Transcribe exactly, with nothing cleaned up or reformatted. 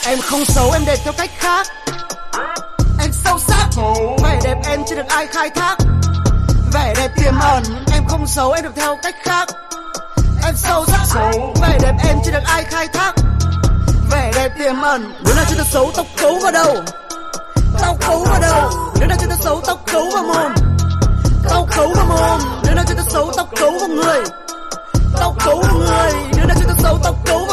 Em không xấu, em đẹp theo cách khác. Em sâu sắc, vẻ đẹp em chưa được ai khai thác. Vẻ đẹp tiềm ẩn, em không xấu, em được theo cách khác. Em sâu sắc, vẻ đẹp em chưa được ai khai thác. Vẻ đẹp tiềm ẩn, đứa nào chưa được xấu tóc cấu vào đầu. Tóc cấu vào đầu, đứa nào chưa được xấu tóc cấu vào mồm. Tóc cấu vào mồm, đứa nào chưa được xấu tóc cấu vào người. Tóc cấu vào người, đứa nào chưa được xấu tóc cấu vào